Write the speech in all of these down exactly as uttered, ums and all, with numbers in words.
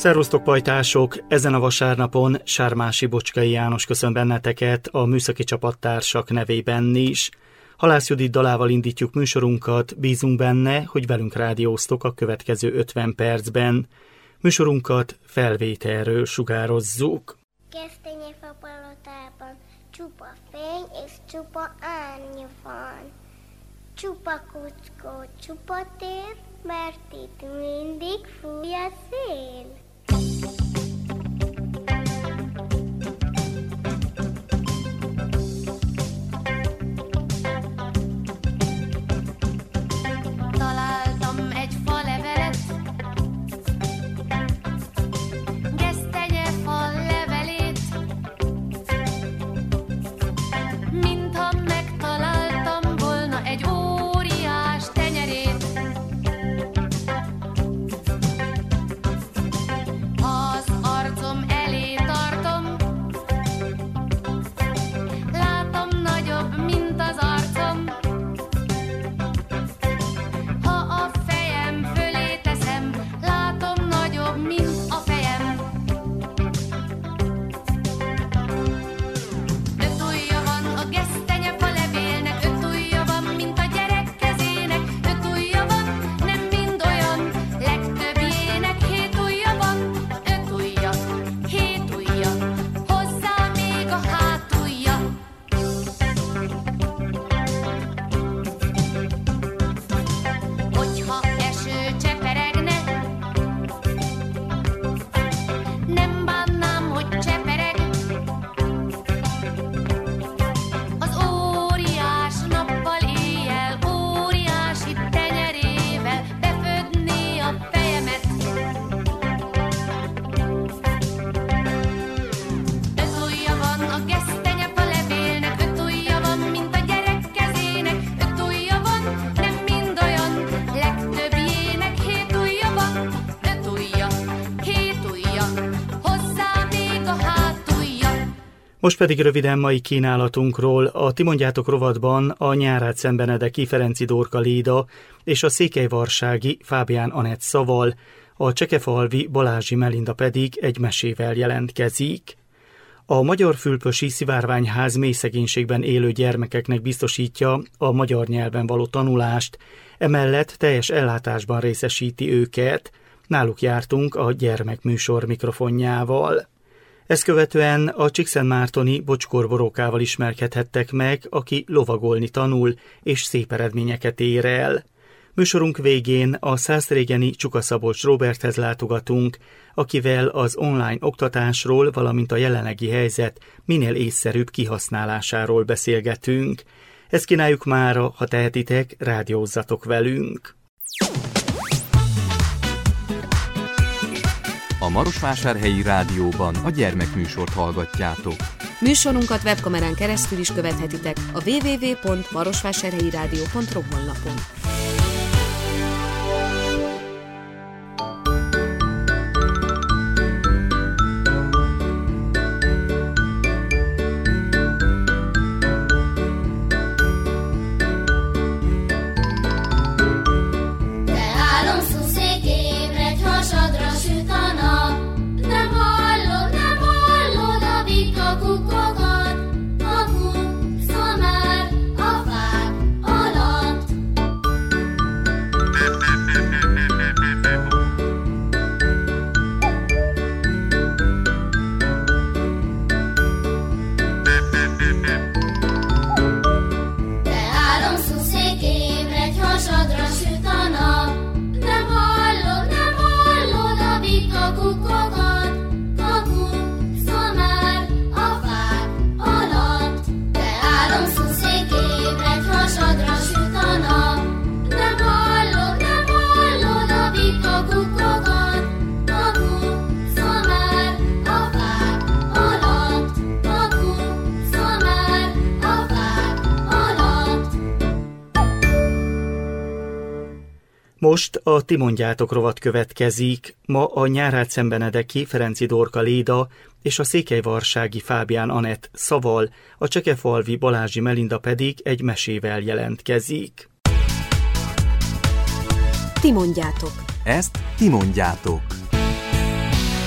Szervusztok, pajtások! Ezen a vasárnapon Sármási Bocskai János köszön benneteket a műszaki csapattársak nevében is. Halász Judit dalával indítjuk műsorunkat, bízunk benne, hogy velünk rádióztok a következő ötven percben. Műsorunkat felvételről sugározzuk. Gesztenyefa palotában csupa fény és csupa árny van. Csupa kuckó, csupa tér, mert itt mindig fúj a szél. Találtam egy falevelet, gesztenyefa levelét, mintha megtaláltam volna egy óriás tenyerét. Az arcom elé tartom, látom nagyobb, mint az arcom. Ha a fejem fölé teszem, látom nagyobb, mint a fejem. Öt ujja van a gesztenyefa levélnek, öt ujja van, mint a gyerek kezének. Öt ujja van, nem mind olyan, legtöbbjének hét ujja van. Öt ujja, hét ujja, hozzá még a hátujja. Hogyha eső cseperegne, nem bánnám, hogy csepereg. Az óriás nappal éjjel, óriási tenyerével befödné a fejemet. Öt ujja van a gesztenyefa levélnek, öt ujja van, mint a gyerek kezének. Öt ujja van, nem mind olyan, legtöbbjének hét ujja van. Öt ujja, hét ujja, hozzá még a hátujja. Most pedig röviden mai kínálatunkról. A Ti mondjátok rovatban a Nyárát Szentbenedeki Ferenci Dorka Léda és a székelyvarsági Fábián Anett szaval, a csekefalvi Balázsi Melinda pedig egy mesével jelentkezik. A Magyar Fülpösi Szivárványház mély szegénységben élő gyermekeknek biztosítja a magyar nyelven való tanulást, emellett teljes ellátásban részesíti őket. Náluk jártunk a gyermekműsor mikrofonjával. Ezt követően a Csíkszentmártoni Bocskor Borókával ismerkedhettek meg, aki lovagolni tanul és szép eredményeket ér el. Műsorunk végén a Szászrégeni Csuka Szabolcs Róberthez látogatunk, akivel az online oktatásról, valamint a jelenlegi helyzet minél észszerűbb kihasználásáról beszélgetünk. Ezt kínáljuk mára, ha tehetitek, rádiózzatok velünk! A Marosvásárhelyi Rádióban a gyermekműsort hallgatjátok. Műsorunkat webkamerán keresztül is követhetitek a double-u double-u double-u pont marosvásárhelyirádió pont ro honlapon. Te álomszó szék ébredj, hasadra süt a nap. Nem hallod, nem hallod a vika kukogat. A kuk szól már a fák alatt. Te álomszó szék ébredj, hasadra süt a nap. Nem hallod, nem hallod a vika kukogat. A kuk szól már a fák alatt. Te álomszó szék ébredj, hasadra süt a nap. Nem hallod, nem hallod a vika kukogat. A kuk szól már a fák alatt. A kuk szól már a fák alatt. Most a Ti mondjátok rovat következik. Ma a Nyárát Szentbenedeki Ferenci Dorka Léda és a székelyvarsági Fábián Anett szaval, a csekefalvi Balázsi Melinda pedig egy mesével jelentkezik. Ti mondjátok. Ezt ti mondjátok.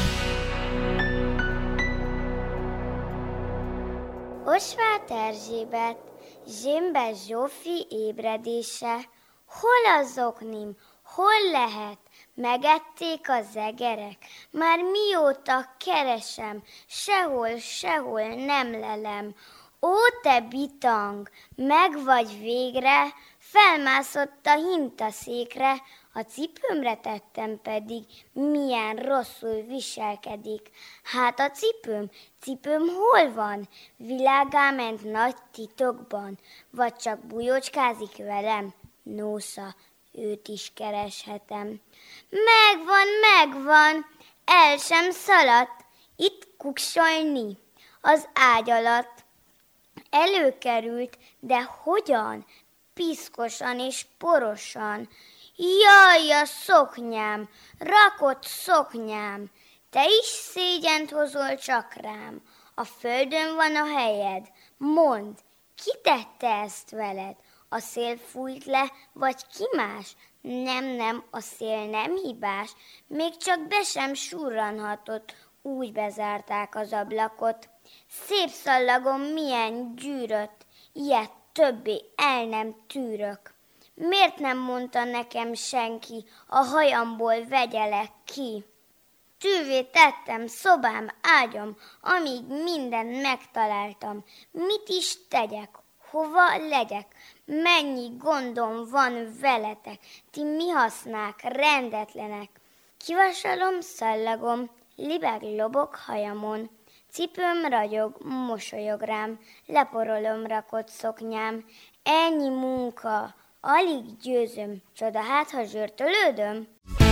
Osváth Erzsébet, Zsémbes Zsófi ébredése. Hol az oknim, hol lehet? Megették a zegerek? Már mióta keresem, sehol, sehol nem lelem. Ó, te bitang, meg vagy végre, felmászott a hintaszékre, a cipőmre tettem pedig, milyen rosszul viselkedik. Hát a cipőm, cipőm hol van? Világá ment nagy titokban, vagy csak bujócskázik velem? Nósza, őt is kereshetem. Megvan, megvan, el sem szaladt, itt kuksolni az ágy alatt. Előkerült, de hogyan? Piszkosan és porosan. Jaj, a szoknyám, rakott szoknyám, te is szégyent hozol csak rám. A földön van a helyed, mondd, ki tette ezt veled? A szél fújt le, vagy ki más? Nem, nem, a szél nem hibás, még csak be sem surranhatott, úgy bezárták az ablakot. Szép szallagom milyen gyűrött, ilyet többé el nem tűrök. Miért nem mondta nekem senki, a hajamból vegyelek ki? Tűvé tettem szobám, ágyam, amíg mindent megtaláltam. Mit is tegyek, hova legyek, mennyi gondom van veletek, ti mi hasznák, rendetlenek. Kivasalom, szallagom, libeg lobog hajamon, cipőm ragyog, mosolyog rám, leporolom rakott szoknyám. Ennyi munka, alig győzöm, csoda hát, ha zsörtölődöm.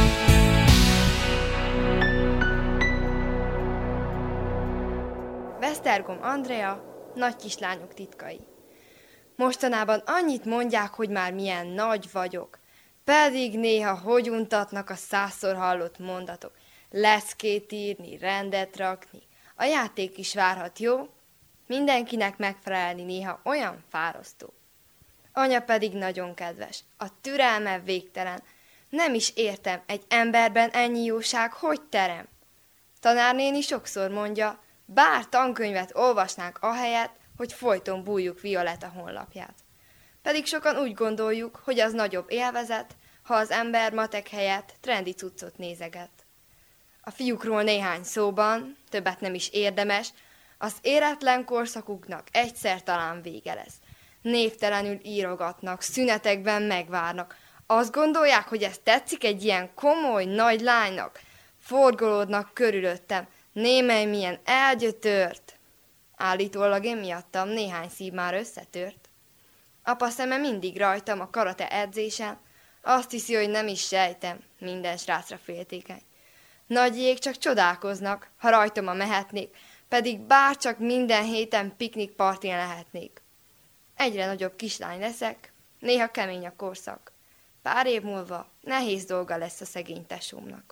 Vesztergom Andrea, nagy kislányok titkai. Mostanában annyit mondják, hogy már milyen nagy vagyok, pedig néha hogy untatnak a százszor hallott mondatok. Leszkét írni, rendet rakni, a játék is várhat, jó? Mindenkinek megfelelni néha olyan fárasztó. Anya pedig nagyon kedves, a türelme végtelen. Nem is értem, egy emberben ennyi jóság hogy terem. Tanárnéni sokszor mondja, bár tankönyvet olvasnánk ahelyett, hogy folyton bújjuk Violetta honlapját. Pedig sokan úgy gondoljuk, hogy az nagyobb élvezet, ha az ember matek helyett trendi cuccot nézeget. A fiúkról néhány szóban, többet nem is érdemes, az éretlen korszakuknak egyszer talán vége lesz. Névtelenül írogatnak, szünetekben megvárnak. Azt gondolják, hogy ez tetszik egy ilyen komoly, nagy lánynak. Forgolódnak körülöttem, némely milyen elgyötört. Állítólag én miattam néhány szív már összetört. Apa szeme mindig rajtam a karate edzésen, azt hiszi, hogy nem is sejtem, minden srácra féltékeny. Nagyjék csak csodálkoznak, ha rajtam a mehetnék, pedig bárcsak minden héten piknikpartin lehetnék. Egyre nagyobb kislány leszek, néha kemény a korszak. Pár év múlva nehéz dolga lesz a szegény tesómnak.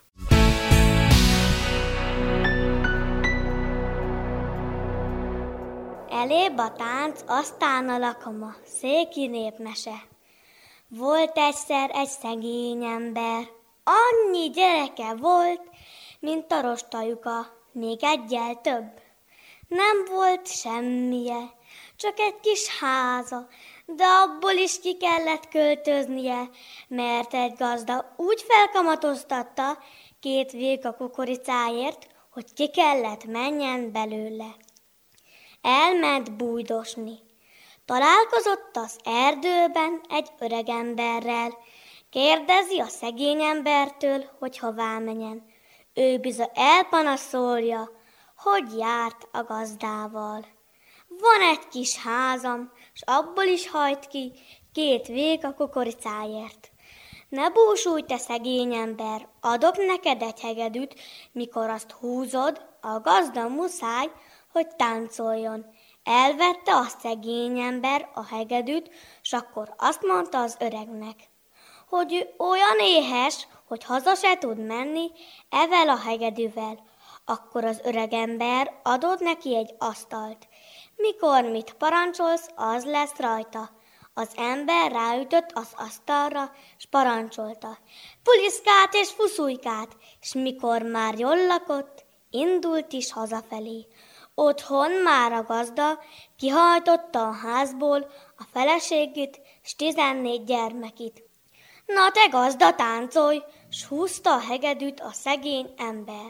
Elébb a tánc, aztán a lakoma, széki népmese. Volt egyszer egy szegény ember, annyi gyereke volt, mint a rostajuka, még egyel több. Nem volt semmije, csak egy kis háza, de abból is ki kellett költöznie, mert egy gazda úgy felkamatoztatta két véka kukoricáért, hogy ki kellett menjen belőle. Elment bújdosni. Találkozott az erdőben egy öregemberrel. Kérdezi a szegény embertől, hogy hová menjen. Ő bizony elpanaszolja, hogy járt a gazdával. Van egy kis házam, s abból is hajt ki két véka kukoricáért. Ne búsulj, te szegény ember, adok neked egy hegedűt, mikor azt húzod, a gazda muszáj, hogy táncoljon. Elvette a szegény ember a hegedűt, s akkor azt mondta az öregnek, hogy ő olyan éhes, hogy haza se tud menni evel a hegedűvel. Akkor az öregember adott neki egy asztalt. Mikor mit parancsolsz, az lesz rajta. Az ember ráütött az asztalra, s parancsolta. Puliszkát és fuszulykát, s mikor már jól lakott, indult is hazafelé. Otthon már a gazda kihajtotta a házból a feleségét s tizennégy gyermekit. Na te gazda, táncolj, s húzta a hegedűt a szegény ember.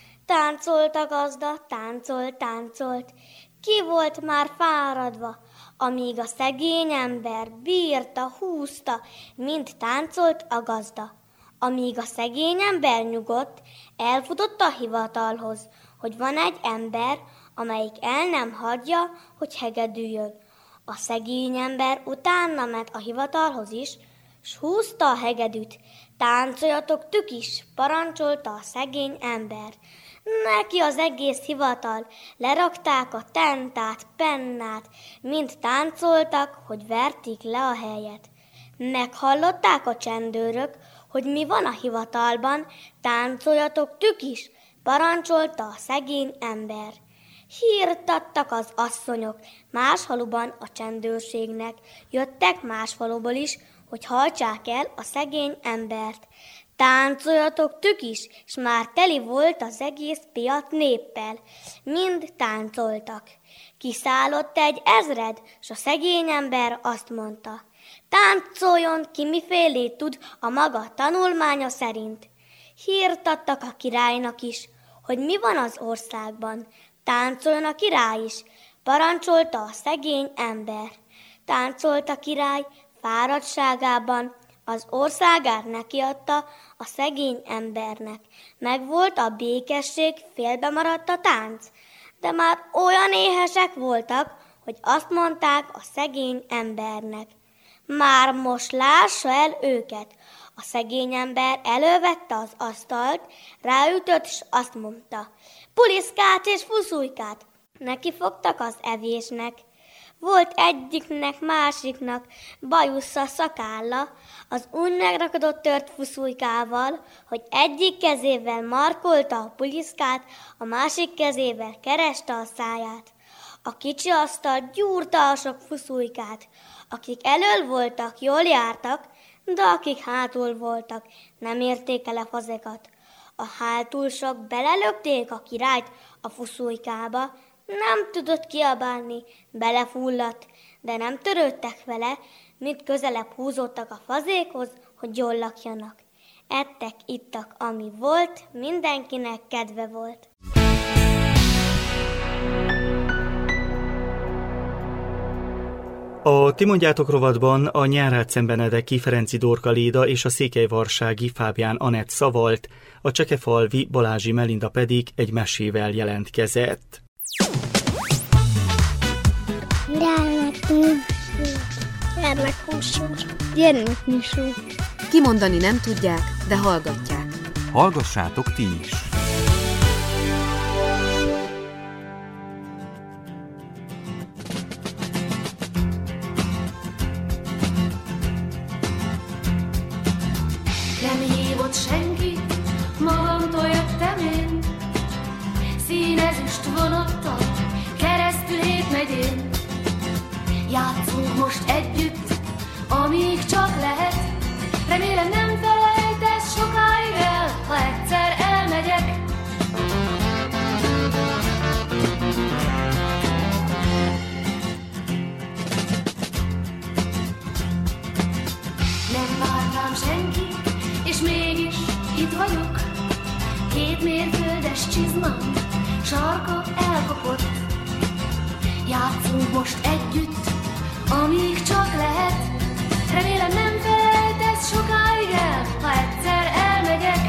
Táncolt a gazda, táncolt, táncolt, ki volt már fáradva, amíg a szegény ember bírta, húzta, mint táncolt a gazda. Amíg a szegény ember nyugodt, elfutott a hivatalhoz, hogy van egy ember, amelyik el nem hagyja, hogy hegedüljön. A szegény ember utána ment a hivatalhoz is, s húzta a hegedűt. Táncoljatok tük is, parancsolta a szegény ember. Neki az egész hivatal, lerakták a tentát, pennát, mind táncoltak, hogy verték le a helyet. Meghallották a csendőrök, hogy mi van a hivatalban, táncoljatok tük is, parancsolta a szegény ember. Hírt adtak az asszonyok más faluban a csendőrségnek, jöttek más faluból is, hogy hajtsák el a szegény embert. Táncoljatok tük is, s már teli volt az egész piac néppel. Mind táncoltak. Kiszállott egy ezred, s a szegény ember azt mondta: táncoljon ki, mifélét tud a maga tanulmánya szerint. Hírt adtak a királynak is, hogy mi van az országban. Táncoljon a király is, parancsolta a szegény ember. Táncolt a király fáradtságában, az országát nekiadta a szegény embernek. Megvolt a békesség, félbe maradt a tánc, de már olyan éhesek voltak, hogy azt mondták a szegény embernek: már most lássa el őket. A szegény ember elővette az asztalt, ráütött, s azt mondta: puliszkát és fuszulykát. Neki fogtak az evésnek. Volt egyiknek, másiknak bajusza, szakálla, az úgy megrakodott tört fuszulykával, hogy egyik kezével markolta a puliszkát, a másik kezével kereste a száját. A kicsi asztal gyúrta a sok fuszulykát. Akik elől voltak, jól jártak, de akik hátul voltak, nem érték el a fazekat. A hátulsok belelökték a királyt a fuszújkába, nem tudott kiabálni, belefulladt, de nem törődtek vele, mint közelebb húzódtak a fazékhoz, hogy jól lakjanak. Ettek, ittak, ami volt, mindenkinek kedve volt. A Ti mondjátok rovatban a Nyárátszentbenedeki Ferenci Dorka Léda és a székelyvarsági Fábián Anett szavalt, a Csekefalvi Balázsi Melinda pedig egy mesével jelentkezett. Gyermekműsor. Gyermekműsor. Kimondani nem tudják, de hallgatják. Hallgassátok ti is! Nem hívott senki, magamtól jöttem én, színezüst vonattal, keresztül hét megyén. Játszunk most együtt, amíg csak lehet, remélem nem felejtesz sokáig el, ha egyszer elmegyek. Nem vártam senki, és mégis itt vagyok. Két mérföldes csizmám, sarka elkopott. Játszunk most együtt, amíg csak lehet, remélem nem felejtesz sokáig el, ha egyszer elmegyek.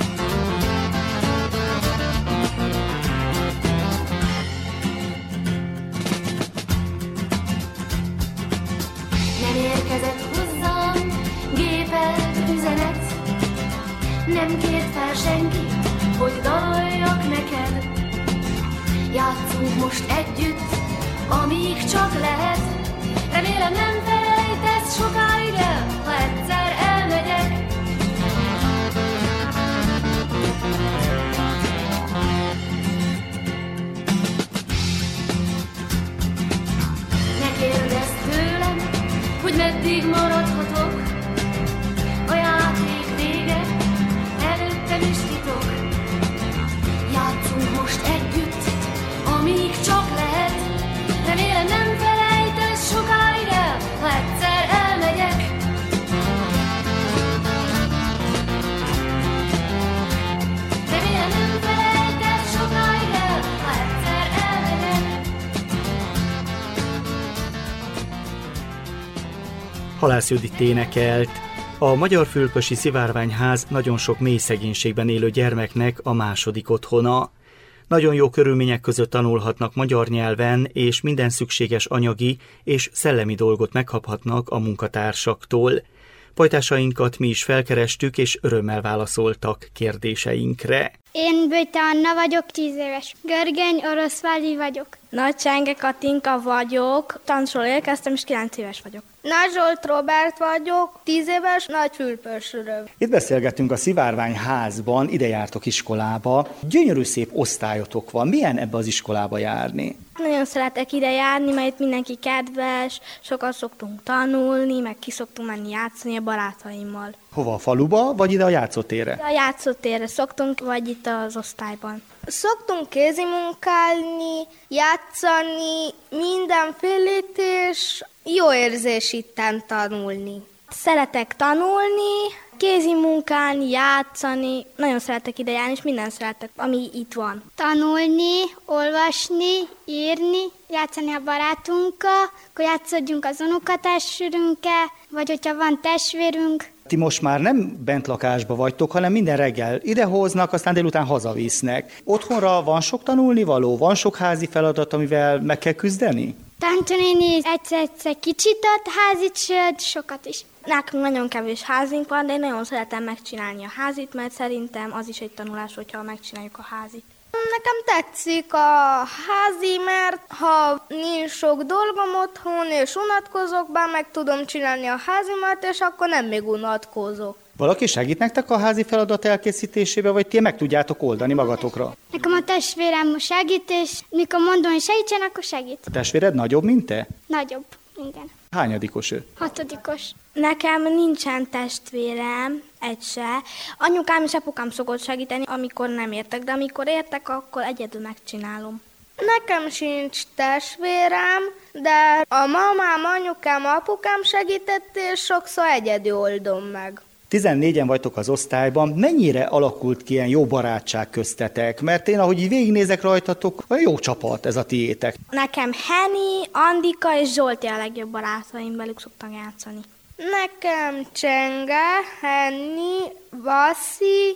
Nem érkezett hozzám gépelt üzenet, nem kért fel senki, hogy daloljak neked. Játszunk most együtt, amíg csak lehet, remélem nem felejtesz sokáig el, ha egyszer elmegyek. Ne kérdezz tőlem, hogy meddig maradhatok, a játék vége, előttem is titok. Játszunk most együtt, amíg csak Halász Judit énekelt. A Magyar Fülöpösi Szivárványház nagyon sok mély szegénységben élő gyermeknek a második otthona. Nagyon jó körülmények között tanulhatnak magyar nyelven, és minden szükséges anyagi és szellemi dolgot megkaphatnak a munkatársaktól. Pajtásainkat mi is felkerestük, és örömmel válaszoltak kérdéseinkre. Én Böjte Anna vagyok, tíz éves. Görgeny Oroszváli vagyok. Nagy Csenge Katinka vagyok, Tancról érkeztem, és kilenc éves vagyok. Nagy Zsolt Robert vagyok, tíz éves, Nagyfülöpösről. Itt beszélgetünk a Szivárványházban, ide jártok iskolába. Gyönyörű szép osztályotok van. Milyen ebbe az iskolába járni? Nagyon szeretek ide járni, mert itt mindenki kedves, sokat szoktunk tanulni, meg ki szoktunk menni játszani a barátaimmal. Hova, a faluba, vagy ide a játszótérre? A játszótérre szoktunk, vagy itt az osztályban. Szoktunk kézimunkálni, játszani, mindenfélét, és jó érzés itten tanulni. Szeretek tanulni, kézimunkálni, játszani, nagyon szeretek ide járni, és minden szeretek, ami itt van. Tanulni, olvasni, írni, játszani a barátunkkal, akkor játszodjunk az unokatestvérünkkel, vagy hogyha van testvérünk. Ti most már nem bentlakásba vagytok, hanem minden reggel idehoznak, aztán délután hazavisznek. Otthonra van sok tanulnivaló, van sok házi feladat, amivel meg kell küzdeni? Táncsónéni egyszer-egyszer kicsit ad házit, sőt, sokat is. Nekünk nagyon kevés házink van, de én nagyon szeretem megcsinálni a házit, mert szerintem az is egy tanulás, hogyha megcsináljuk a házit. Nekem tetszik a házi, mert ha nincs sok dolgom otthon, és unatkozok be, meg tudom csinálni a házimat, és akkor nem még unatkozok. Valaki segít nektek a házi feladat elkészítésébe, vagy ti meg tudjátok oldani magatokra? Nekem a testvérem most segít, és mikor mondom, hogy segítsen, akkor segít. A testvéred nagyobb, mint te? Nagyobb, igen. Hányadikos ő? Hatodikos. Nekem nincsen testvérem, egy se. Anyukám és apukám szokott segíteni, amikor nem értek, de amikor értek, akkor egyedül megcsinálom. Nekem sincs testvérem, de a mamám, anyukám, apukám segített, és sokszor egyedül oldom meg. tizennégyen vagytok az osztályban, mennyire alakult ki ilyen jó barátság köztetek? Mert én, ahogy így végignézek rajtatok, olyan jó csapat ez a tiétek. Nekem Henny, Andika és Zsolti a legjobb barátaim, velük szoktam játszani. Nekem Csenge, Henny, Vaszi,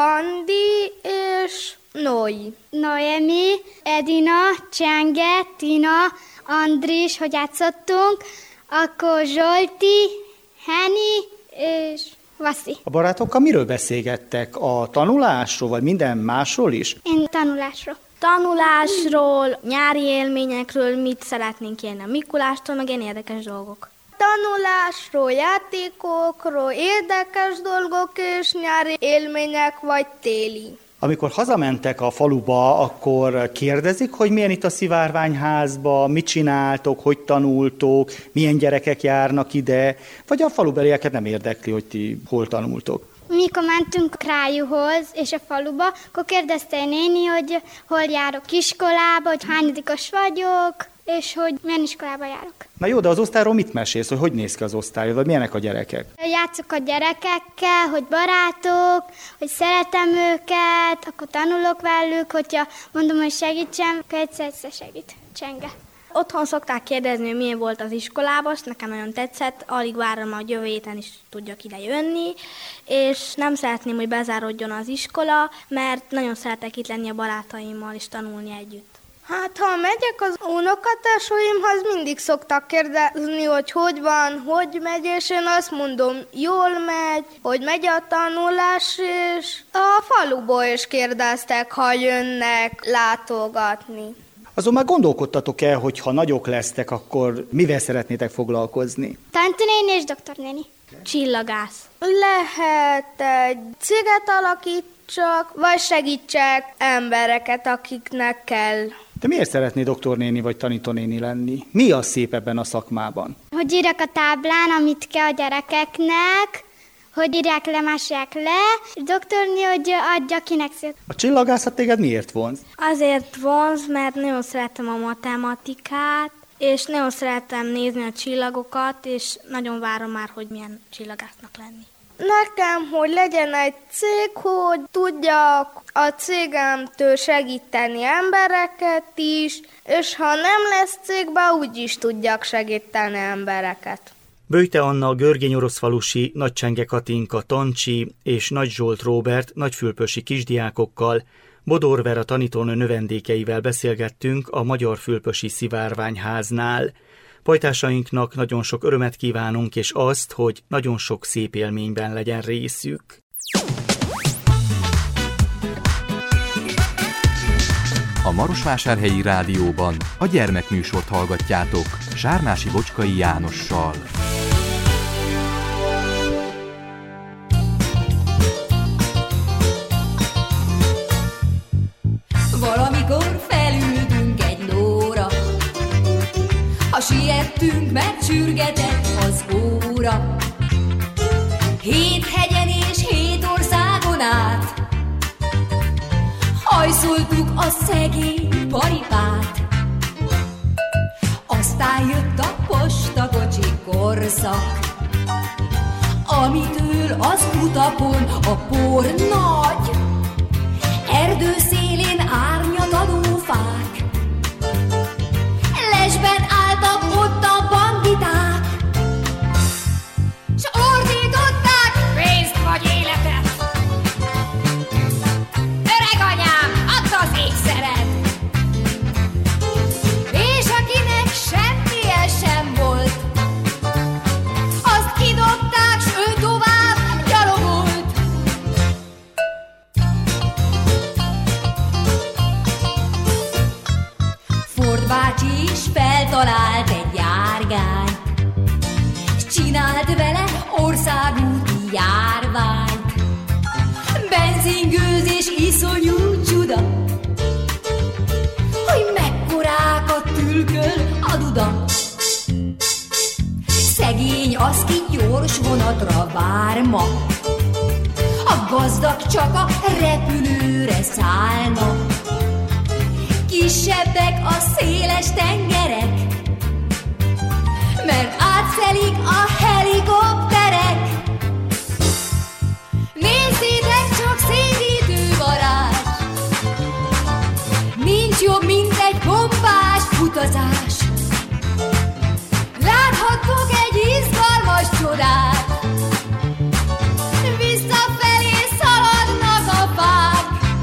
Andi és Noi. Noemi, Edina, Csenge, Tina, Andris, hogy játszottunk, akkor Zsolti, Henny és Vaszi. A barátokkal miről beszélgettek? A tanulásról, vagy minden másról is? Én tanulásról. Tanulásról, nyári élményekről, mit szeretnénk élni a Mikulástól, meg ilyen érdekes dolgok. Tanulásról, játékokról, érdekes dolgok és nyári élmények vagy téli. Amikor hazamentek a faluba, akkor kérdezik, hogy milyen itt a Szivárványházba, mit csináltok, hogy tanultok, milyen gyerekek járnak ide, vagy a falubelieket nem érdekli, hogy ti hol tanultok? Mikor mentünk Krájuhoz és a faluba, akkor kérdezte egy néni, hogy hol járok iskolába, hogy hányadikos vagyok, és hogy milyen iskolába járok. Na jó, de az osztályról mit mesélsz, hogy hogy néz ki az osztály, vagy milyenek a gyerekek? Játszok a gyerekekkel, hogy barátok, hogy szeretem őket, akkor tanulok velük, hogyha mondom, hogy segítsem, akkor egyszer-egyszer segít. Csenge. Otthon szokták kérdezni, hogy milyen volt az iskolában, és nekem nagyon tetszett, alig várom, hogy jövő héten is tudjak ide jönni, és nem szeretném, hogy bezárodjon az iskola, mert nagyon szeretek itt lenni a barátaimmal és tanulni együtt. Hát, ha megyek az unokatársaimhoz, mindig szoktak kérdezni, hogy hogy van, hogy megy, és én azt mondom, jól megy, hogy megy a tanulás, és a faluból is kérdeztek, ha jönnek látogatni. Azon már gondolkodtatok el, hogy ha nagyok lesztek, akkor mivel szeretnétek foglalkozni? Tantunéni és doktornéni. Csillagász. Lehet egy céget alakítsak, vagy segítsek embereket, akiknek kell. De miért szeretnél doktornéni vagy tanítónéni lenni? Mi a szép ebben a szakmában? Hogy írjak a táblán, amit kell a gyerekeknek, hogy írják le, másolják le, és doktorni, hogy adja kinek szét. A csillagászat téged miért vonz? Azért vonz, mert nagyon szeretem a matematikát, és nagyon szeretem nézni a csillagokat, és nagyon várom már, hogy milyen csillagásznak lenni. Nekem, hogy legyen egy cég, hogy tudjak a cégemtől segíteni embereket is, és ha nem lesz cégben, úgy is tudjak segíteni embereket. Böjte Anna, Görgény Oroszfalusi, Nagy Csenge Katinka, Tancsi és Nagy Zsolt Róbert nagyfülöpösi kisdiákokkal, Bodor Vera tanítónő növendékeivel beszélgettünk a Magyar Fülöpösi Szivárványháznál. Pajtásainknak nagyon sok örömet kívánunk, és azt, hogy nagyon sok szép élményben legyen részük. A Marosvásárhelyi Rádióban a gyermekműsort hallgatjátok Sármási Bocskai Jánossal. Valamikor felültünk egy lóra, ha siettünk, megcsürgetett az óra. Hét hegyen és hét országon át hajszoltuk a szegény paripát. Aztán jött a postakocsi korszak, amitől az utakon a por nagy, erdő szélén árnyat adó fák, lesben álltak ott a banditák, s ordították: pénzt vagy életet! Öreg anyám, add az ékszeret! És akinek semmije sem volt, azt kidobták, s ő tovább gyalogolt. Ford bácsi is feltalált egy járgányt, s csinált vele országúti járványt. Benzingőzés iszonyú csuda, hogy mekkorákat tülköl a duda. Szegény az, ki gyors vonatra vár ma, a gazdag csak a repülőre szállna. Kisebbek a széles tengerek, mert átszelik a helikopterek. Nézzétek csak, szédítő varázs, nincs jobb, mint egy pompás utazás. Láthattok egy izgalmas csodát, visszafelé szaladnak a fák.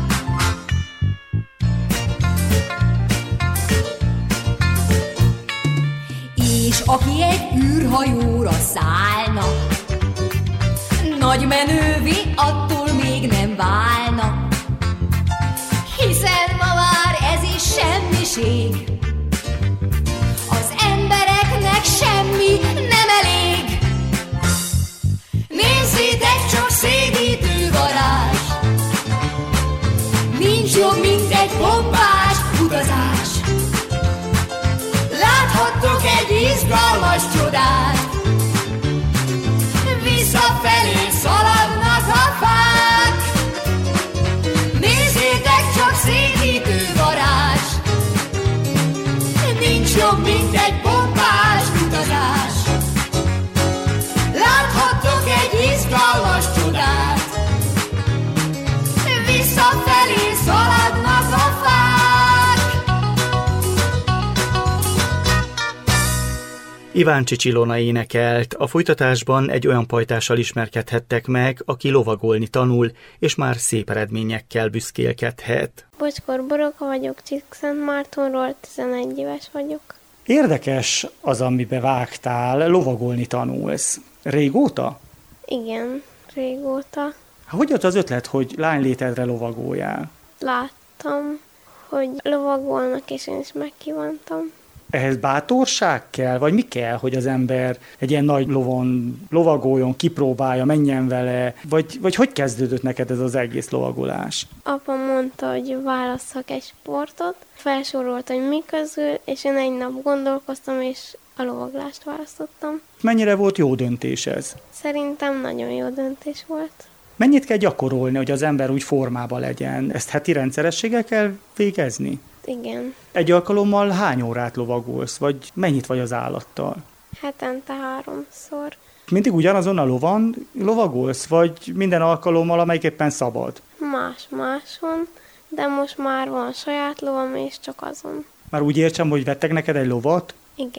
És aki egy űrhajóra szállna, nagy menővé attól még nem válna, hiszen ma már ez is semmiség, az embereknek semmi nem elég. Nézzétek csak, szédítő varázs, nincs jobb, mint egy pompás utazás. Láthattok egy izgalmas csodát, visszafelé szaladnak a fák. Nézzétek csak, szédítő varázs, nincs jobb, mint egy pompás utazás. Láthattok egy izgalmas csodát, visszafelé szaladnak a fák. Iváncsi Csilona énekelt, a folytatásban egy olyan pajtással ismerkedhettek meg, aki lovagolni tanul, és már szép eredményekkel büszkélkedhet. Bocskor Boroka vagyok, Csíkszentmártonról, tizenegy éves vagyok. Érdekes az, amibe vágtál, lovagolni tanulsz. Régóta? Igen, régóta. Hogy jött az ötlet, hogy lánylétedre lovagoljál? Láttam, hogy lovagolnak, és én is megkívántam. Ehhez bátorság kell, vagy mi kell, hogy az ember egy ilyen nagy lovon lovagoljon, kipróbálja, menjen vele, vagy, vagy hogy kezdődött neked ez az egész lovagolás? Apa mondta, hogy válasszak egy sportot, felsorolt, hogy mi közül, és én egy nap gondolkoztam, és a lovaglást választottam. Mennyire volt jó döntés ez? Szerintem nagyon jó döntés volt. Mennyit kell gyakorolni, hogy az ember úgy formában legyen? Ezt heti rendszerességgel kell végezni? Igen. Egy alkalommal hány órát lovagolsz, vagy mennyit vagy az állattal? Hetente háromszor. Mindig ugyanazon a lovon lovagolsz, vagy minden alkalommal, amelyik éppen szabad? Más-máson, de most már van saját lovam, és csak azon. Már úgy értsem, hogy vettek neked egy lovat? Igen.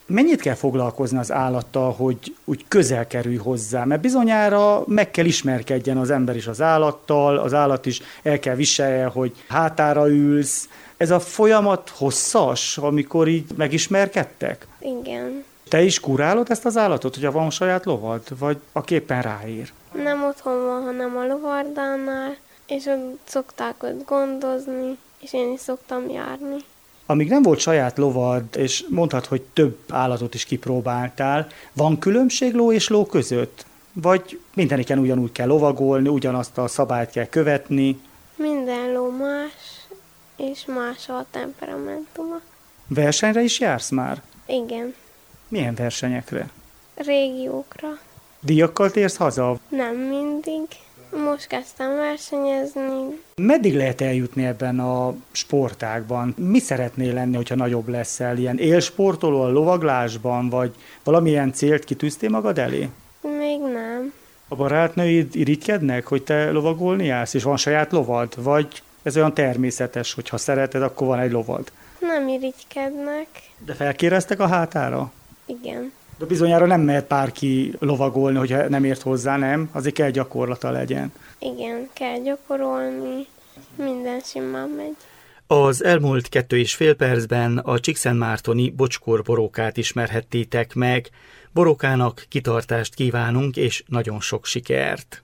Mennyit kell foglalkozni az állattal, hogy úgy közel kerülj hozzá? Mert bizonyára meg kell ismerkedjen az ember is az állattal, az állat is el kell viselje, hogy hátára ülsz. Ez a folyamat hosszas, amikor így megismerkedtek? Igen. Te is kurálod ezt az állatot, hogyha van saját lovad, vagy aki éppen ráér? Nem otthon van, hanem a lovardánál, és ott szokták ott gondozni, és én is szoktam járni. Amíg nem volt saját lovad, és mondhat, hogy több állatot is kipróbáltál, van különbség ló és ló között? Vagy mindeniken ugyanúgy kell lovagolni, ugyanazt a szabályt kell követni? Minden ló más, és más a temperamentuma. Versenyre is jársz már? Igen. Milyen versenyekre? Régiókra. Díjakkal térsz haza? Nem mindig. Most kezdtem versenyezni. Meddig lehet eljutni ebben a sportágban? Mi szeretnél lenni, hogyha nagyobb leszel? Ilyen élsportoló a lovaglásban, vagy valamilyen célt kitűztél magad elé? Még nem. A barátnőid irigykednek, hogy te lovagolni jársz, és van saját lovad? Vagy ez olyan természetes, hogy ha szereted, akkor van egy lovad? Nem irigykednek. De felkéreztek a hátára? Igen. De bizonyára nem mehet bárki lovagolni, hogyha nem ért hozzá, nem? Azért kell gyakorlata legyen. Igen, kell gyakorolni, minden simán megy. Az elmúlt kettő és fél percben a csíkszentmártoni Bocskor borókát ismerhettétek meg. Borókának kitartást kívánunk, és nagyon sok sikert!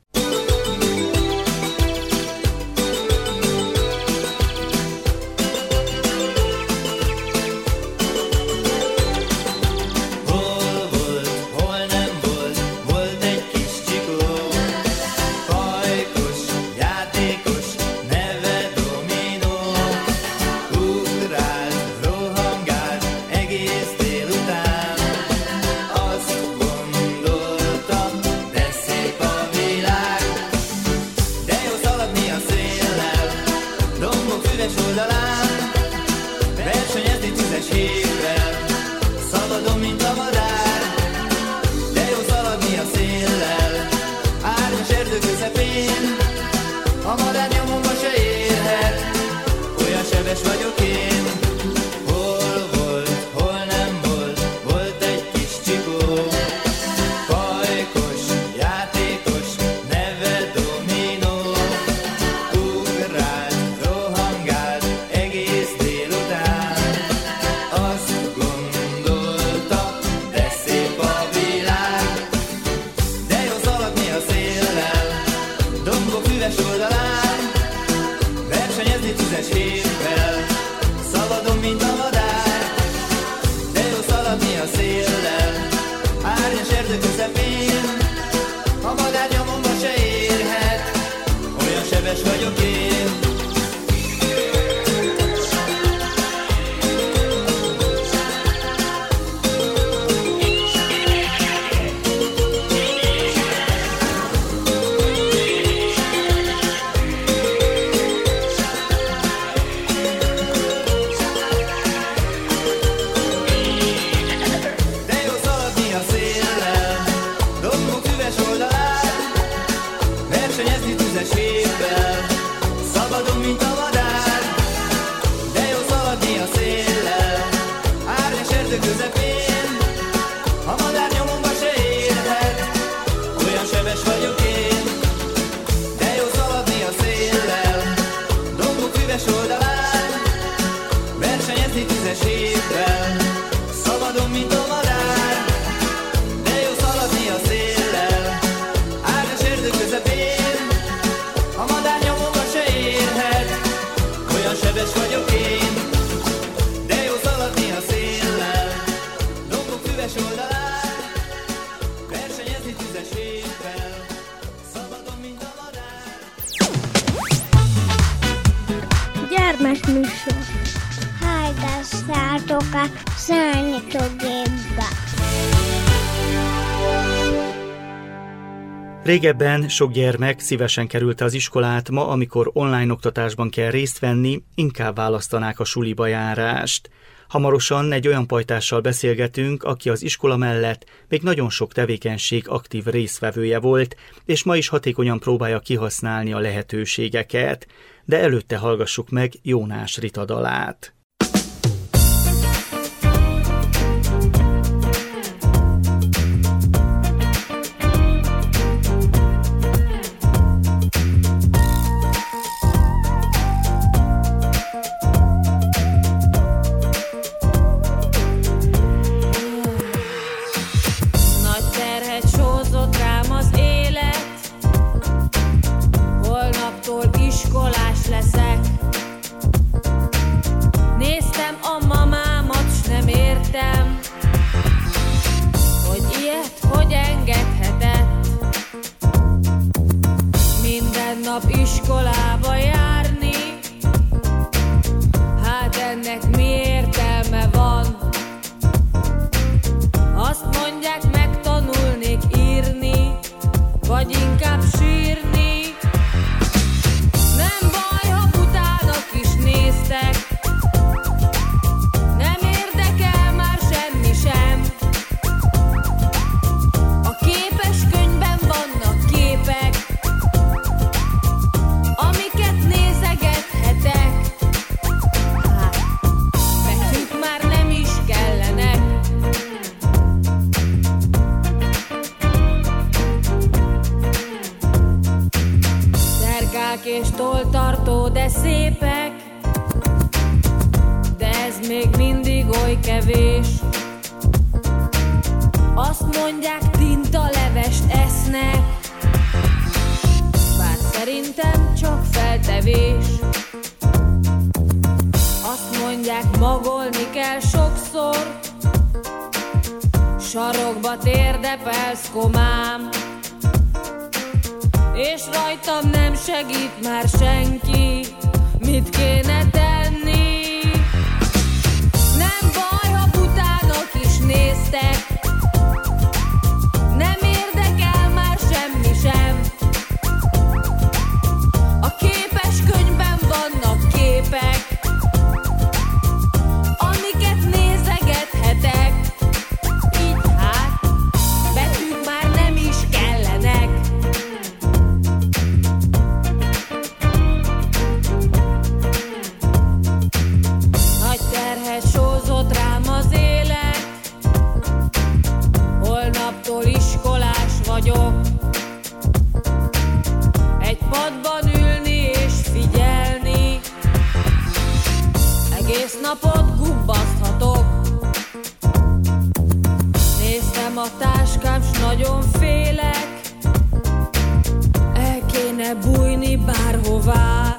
Gyermekműsor. Hallgassátok a Számítógépbe. Régebben sok gyermek szívesen kerülte az iskolát, ma, amikor online oktatásban kell részt venni, inkább választanák a suliba járást. Hamarosan egy olyan pajtással beszélgetünk, aki az iskola mellett még nagyon sok tevékenység aktív résztvevője volt, és ma is hatékonyan próbálja kihasználni a lehetőségeket. De előtte hallgassuk meg Jónás Rita dalát. nap iskolába járni. Hát ennek mi értelme van? Azt mondják, megtanulnék írni, vagy inkább sírni. Nem baj, ha utának is néztek, nem érdekel már semmi sem. A képes könyvben vannak képek, amiket nézegethetek. Hát, nekünk már nem is kellenek. Szerkák és tolltartó, de szépek, de ez még mindig oly kevés. Azt mondják, tintalevest esznek, bár szerintem csak feltevés. Azt mondják, magolni kell sokszor, sarokba térdepelsz, komám, és rajtam nem segít már senki, mit kéne tenni. Nem baj, ha utánok is néztek, nem érdekel már semmi sem. A képes könyvben vannak képek, amiket nézegethetek. Így hát, betűk már nem is kellenek. Nagy terhet sózott rám az élet, holnaptól iskolás vagyok. Egy padban ülni és figyelni, egész napot gubbaszthatok. Néztem a táskám, s nagyon félek, el kéne bújni bárhová.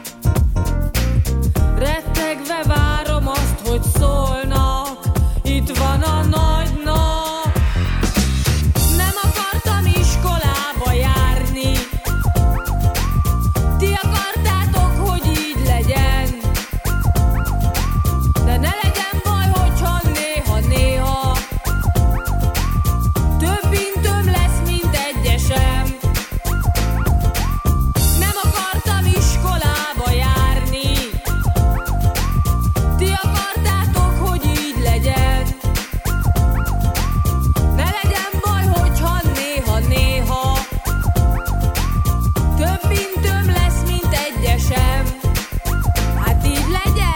Rettegve várom azt, hogy szólnak, itt van a nagy nap. Nem akartam iskolába járni, ti akartátok, hogy így legyen. De ne legyen baj, hogyha néha-néha több intőm lesz, mint egyesem. Nem akartam iskolába járni, ti akartátok, hogy így legyen. Ne legyen baj, hogyha néha-néha több intőm lesz, mint egyesem. Hát így legyen.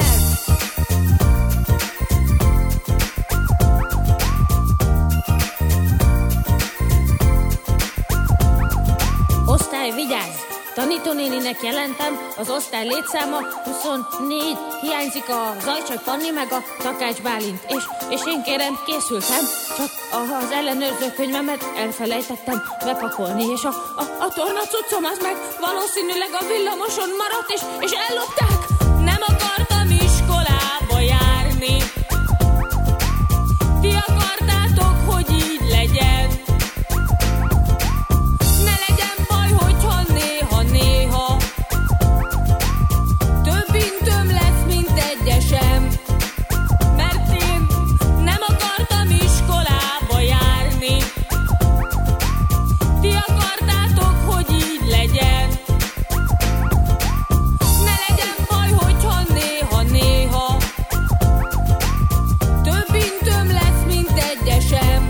Osztály, vigyázz! Tanítónéninek jelentem, az osztály létszáma huszonnégy, hiányzik a Zajcsai Panni meg a Takács Bálint. És, és én kérem, készültem, csak az ellenőrző könyvemet elfelejtettem bepakolni, és a, a, a tornacuccom az meg valószínűleg a villamoson maradt, és, és ellopták. Nem akartam iskolába járni, ti akartátok, hogy így legyen. Ne legyen baj, hogyha néha-néha több intőm lesz, mint egyesem. Mert én nem akartam iskolába járni, ti akartátok, hogy így legyen. Ne legyen baj, hogyha néha-néha több intőm lesz, mint egyesem.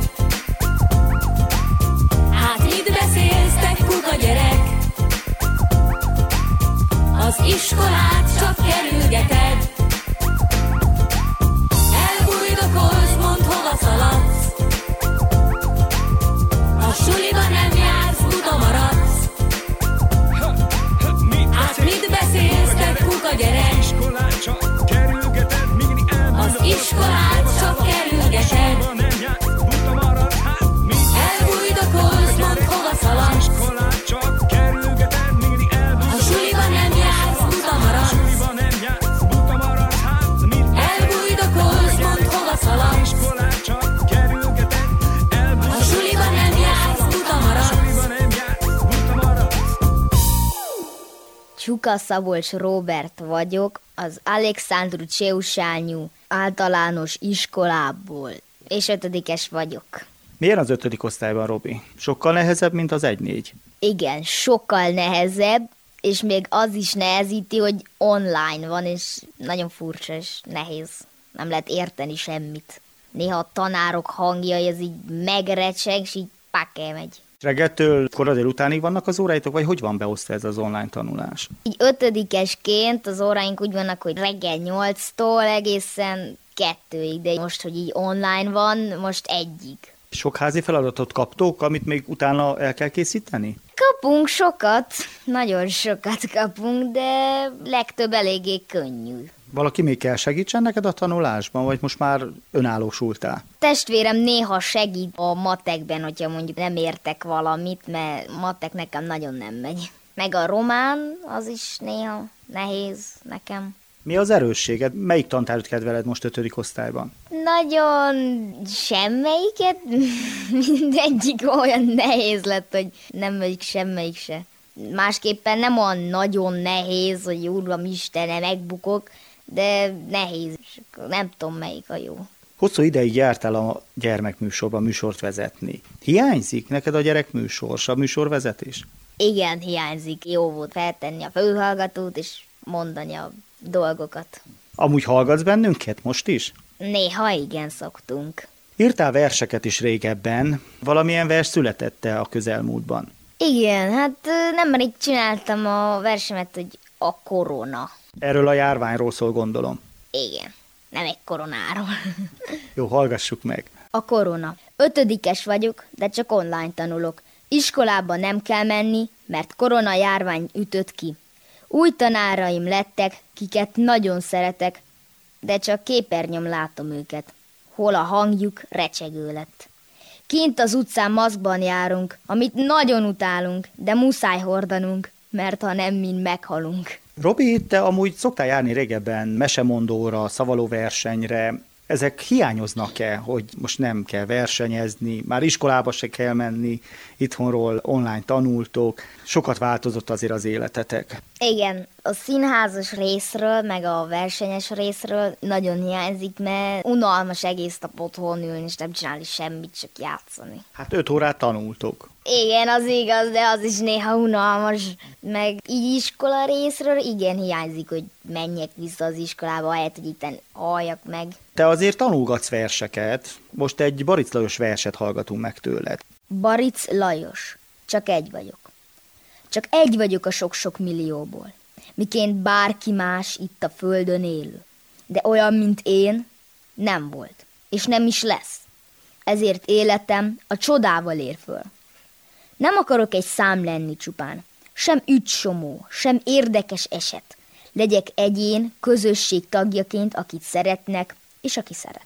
Hát mit beszélsz, te kuka gyerek? Az iskolát csak kerülgeted. Elbújdokolsz, mondd, hova szaladsz. A suliba nem jársz, buta maradsz. Hát mit beszélsz, te kuka gyerek? Az iskolát csak kerülgeted. Elbújdokolsz, mondd, hova szaladsz. A suliba nem jársz, buta maradsz. Elbújdokolsz, mondd, hova szaladsz. A suliba nem jársz, buta maradsz. Csuka Szabolcs Róbert vagyok, az Alexandru Ceausescu általános iskolából, és ötödikes vagyok. Milyen az ötödik osztályban, Robi? Sokkal nehezebb, mint az egy négy? Igen, sokkal nehezebb, és még az is nehezíti, hogy online van, és nagyon furcsa és nehéz. Nem lehet érteni semmit. Néha a tanárok hangja, ez így megrecseg, és így paké megy. Reggeltől kora délutánig vannak az óráitok, vagy hogy van beosztva ez az online tanulás? Így ötödikesként az óráink úgy vannak, hogy reggel nyolctól egészen kettőig, de most, hogy így online van, most egyig. Sok házi feladatot kaptok, amit még utána el kell készíteni? Kapunk sokat, nagyon sokat kapunk, de legtöbb eléggé könnyű. Valaki még kell segítsen neked a tanulásban, vagy most már önállósultál? Testvérem néha segít a matekben, hogyha mondjuk nem értek valamit, mert matek nekem nagyon nem megy. Meg a román, az is néha nehéz nekem. Mi az erősséged? Melyik tantárgyat kedveled most ötödik osztályban? Nagyon semmelyiket, mindegyik olyan nehéz lett, hogy nem megyik semmelyik se. Másképpen nem olyan nagyon nehéz, hogy Uram Istenem, megbukok, de nehéz, nem tudom melyik a jó. Hosszú ideig jártál a gyermekműsorban műsort vezetni. Hiányzik neked a gyerekműsor, a műsorvezetés? Igen, hiányzik. Jó volt feltenni a főhallgatót és mondani a dolgokat. Amúgy hallgatsz bennünket most is? Néha igen, szoktunk. Írtál verseket is régebben. Valamilyen vers született-e a közelmúltban? Igen, hát nemrég csináltam a versemet, hogy a korona. Erről a járványról szól, gondolom. Igen, nem egy koronáról. Jó, hallgassuk meg. A korona. Ötödikes vagyok, de csak online tanulok. Iskolába nem kell menni, mert korona járvány ütött ki. Új tanáraim lettek, kiket nagyon szeretek, de csak képernyőn látom őket. Hol a hangjuk recsegő lett. Kint az utcán maszkban járunk, amit nagyon utálunk, de muszáj hordanunk, mert ha nem, mind meghalunk. Robi, te amúgy szoktál járni régebben mesemondóra, szavalóversenyre. Ezek hiányoznak-e, hogy most nem kell versenyezni, már iskolába se kell menni, itthonról online tanultok, sokat változott azért az életetek. Igen, a színházas részről, meg a versenyes részről nagyon hiányzik, mert unalmas egész nap otthon ülni, és nem csinálni semmit, csak játszani. Hát öt órát tanultok. Igen, az igaz, de az is néha unalmas. Meg így iskola részről igen hiányzik, hogy menjek vissza az iskolába, ahelyett, hogy itten halljak meg. Te azért tanulgatsz verseket, most egy Baric Lajos verset hallgatunk meg tőled. Baric Lajos, csak egy vagyok. Csak egy vagyok a sok-sok millióból, miként bárki más itt a földön élő. De olyan, mint én, nem volt, és nem is lesz. Ezért életem a csodával ér föl. Nem akarok egy szám lenni csupán, sem ügysomó, sem érdekes eset. Legyek egyén, közösség tagjaként, akit szeretnek, és aki szeret.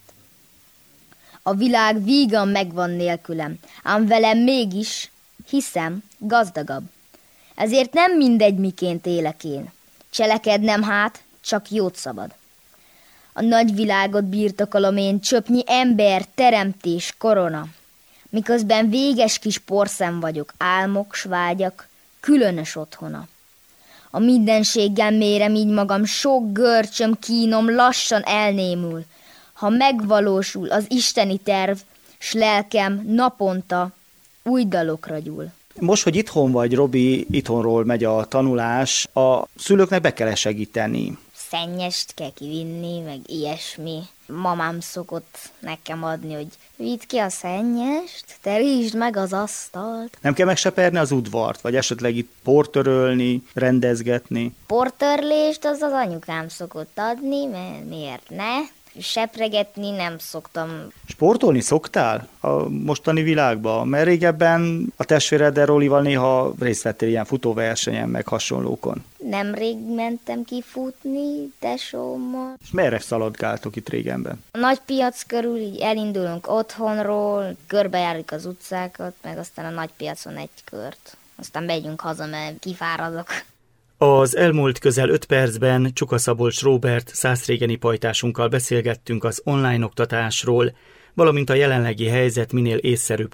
A világ vígan megvan nélkülem, ám velem mégis, hiszem, gazdagabb. Ezért nem mindegy, miként élek én. Cselekednem hát, csak jót szabad. A nagy világot birtokolom én, csöpnyi ember, teremtés, korona. Miközben véges kis porszem vagyok, álmok, s vágyak, különös otthona. A mindenséggel mérem így magam, sok görcsöm, kínom lassan elnémul. Ha megvalósul az isteni terv, s lelkem naponta új dalokra gyúl. Most, hogy itthon vagy, Robi, itthonról megy a tanulás, a szülőknek be kell segíteni. Szennyest kell kivinni, meg ilyesmi. Mamám szokott nekem adni, hogy vidd ki a szennyest, terítsd meg az asztalt. Nem kell megseperni az udvart, vagy esetleg itt portörölni, rendezgetni? Portörlést az az anyukám szokott adni, mert miért ne? Sepregetni nem szoktam. Sportolni szoktál a mostani világban? Mert régebben a testvéreddel Rolival néha részt vettél ilyen futóversenyen, meg hasonlókon. Nemrég mentem kifutni tesómmal. És merre szaladgáltok itt régenben? A nagy piac körül így elindulunk otthonról, körbejárjuk az utcákat, meg aztán a nagy piacon egy kört. Aztán megyünk haza, mert kifáradok. Az elmúlt közel öt percben Csuka Szabolcs Róbert szászrégeni pajtásunkkal beszélgettünk az online oktatásról, valamint a jelenlegi helyzet minél észszerűbb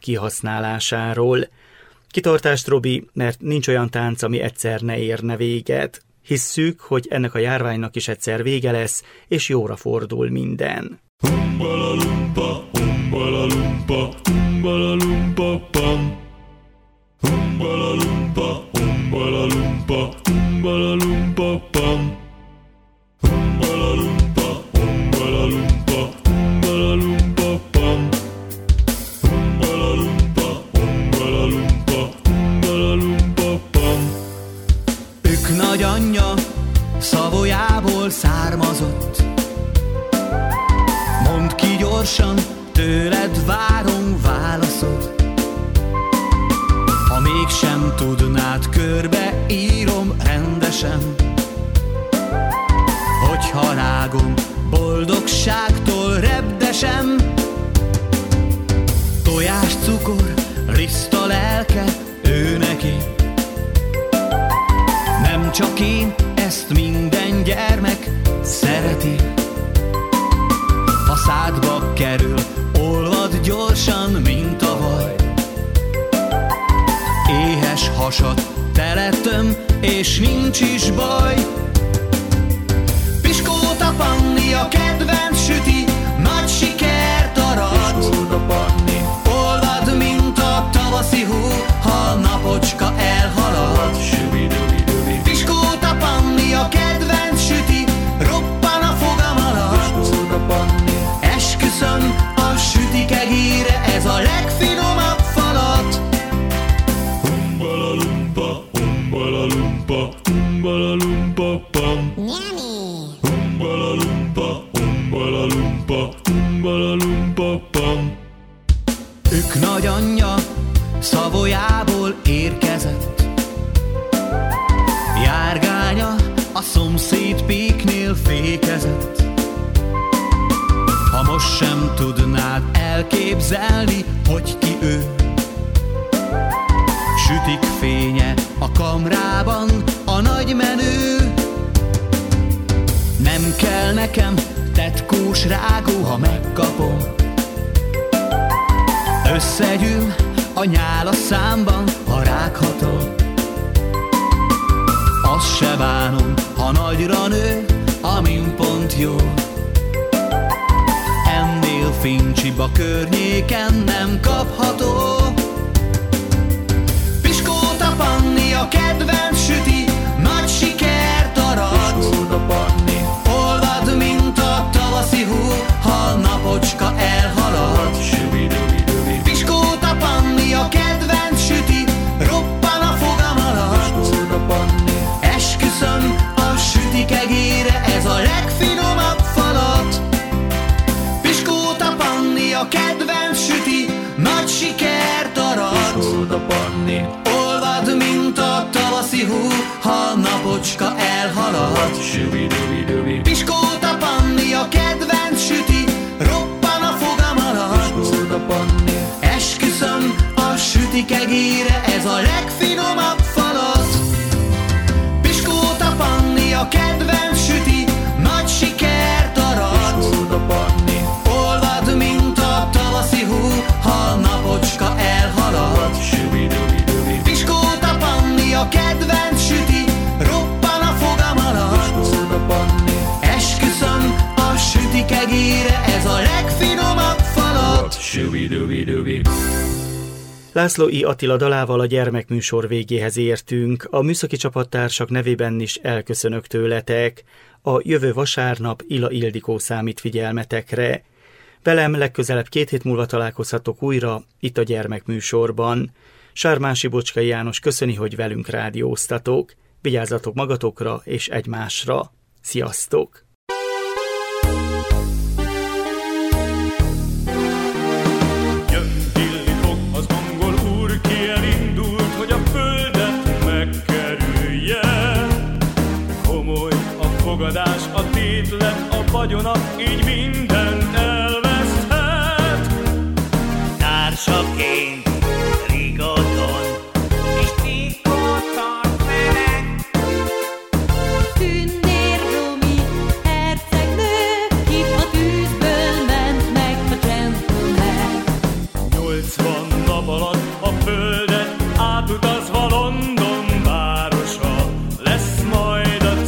kihasználásáról. Kitartást, Robi, mert nincs olyan tánc, ami egyszer ne érne véget. Hisszük, hogy ennek a járványnak is egyszer vége lesz, és jóra fordul minden. Umbalalumpa, umbalalumpa, umbalalumpa, pam. Umbalalumpa, umbalalumpa, umbalalumpa, pam. Umbalalumpa, umbalalumpa, umbalalumpa, pam. Umbalalumpa, umbalalumpa, umbalalumpa, pam. Ők nagyanyja Szavolyából származott. Mondd ki gyorsan, tőled várom válaszod. Ha mégsem tudnád, körbe írom rendesen, hogyha rágom, boldogságtól repdesem. Tojás, cukor, liszt a lelke, ő neki. Nem csak én, ezt minden gyermek szereti. Ha szádba kerül, olvad gyorsan, mint a vaj. Éhes hasad teletöm, és nincs is baj. Piskóta Panni a kedvenc süti, nagy sikert arat. Olvad, mint a tavaszi hó, ha a napocska elhalad. Piskóta Panni a kedvenc süti, roppan a fogam alatt. Esküszöm, a sütik egére, ez a legfinomabb falat. Umbalalumpa, umbalalumpa, umbalalumpa, pam. Umbalalumpa, umbalalumpa, umbalalumpa, pam. Ők nagyanyja Szavolyából érkezett. Járgánya a szomszéd péknél fékezett. Ha most sem tudnád elképzelni, hogy ki ő. Sütik fénye a kamrában, a nagy menő. Nem kell nekem tetkós rágó, ha megkapom. Összegyűl a nyál a számban, ha rághatom. Azt se bánom, ha nagyra nő, amin pont jó. Ennél fincsibb a környéken nem kapható. Piskóta Panni a kedvenc süti, nagy sikert arat. Olvad, mint a tavaszi hó, ha a napocska elhalad. Piskóta Panni a kedvenc süti, roppan a fogam alatt. Esküszöm, a sütik egére, ez a legfinomabb falat. Piskóta Panni a kedvenc süti, nagy sikert arat. Olvad, mint a tavaszi hó, ha a napocska elhalad. Piskóta Panni a kedvenc süti, roppan a fogam alatt. Esküszöm, a sütik egére, ez a legfinomabb falat. Piskóta Panni a kedvenc süti, nagy sikert arat. Olvad, mint a tavaszi hó, ha a napocska elhalad. Piskóta Panni a kedvenc süti, roppan a fogam alatt. Esküszöm, a sütik egére, ez a legfinomabb falat. László I. Attila dalával a gyermekműsor végéhez értünk. A műszaki csapattársak nevében is elköszönök tőletek. A jövő vasárnap Ila Ildikó számít figyelmetekre. Velem legközelebb két hét múlva találkozhatok újra, itt a gyermekműsorban. Sármási Bocskai János köszöni, hogy velünk rádióztatok. Vigyázzatok magatokra és egymásra. Sziasztok! A tétlet, a vagyona, így mindent elveszthet. Társaként rigoton és tikoton meleg. Tündér Romi, hercegnő, itt a tűzből ment meg a gentleman. Nyolcvan nap alatt a földet átutazva London városa lesz majd a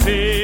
szép